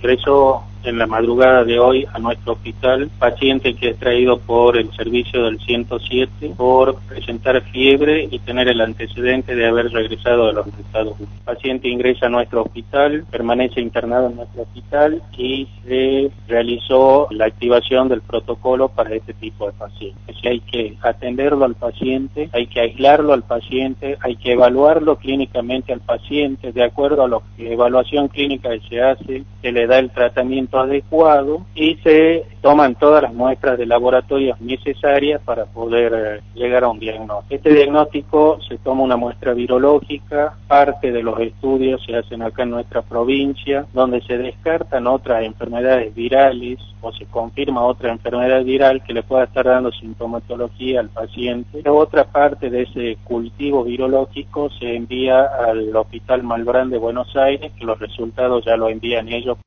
Ingresó en la madrugada de hoy a nuestro hospital paciente que es traído por el servicio del 107 por presentar fiebre y tener el antecedente de haber regresado de los Estados Unidos. El paciente ingresa a nuestro hospital, permanece internado en nuestro hospital y se realizó la activación del protocolo para este tipo de pacientes. Hay que atenderlo al paciente, hay que aislarlo al paciente, hay que evaluarlo clínicamente al paciente. De acuerdo a la evaluación clínica que se hace, se le da el tratamiento adecuado y se toman todas las muestras de laboratorio necesarias para poder llegar a un diagnóstico. Este diagnóstico se toma una muestra virológica, parte de los estudios se hacen acá en nuestra provincia, donde se descartan otras enfermedades virales o se confirma otra enfermedad viral que le pueda estar dando sintomatología al paciente. La otra parte de ese cultivo virológico se envía al Hospital Malbrán de Buenos Aires, que los resultados ya lo envían ellos.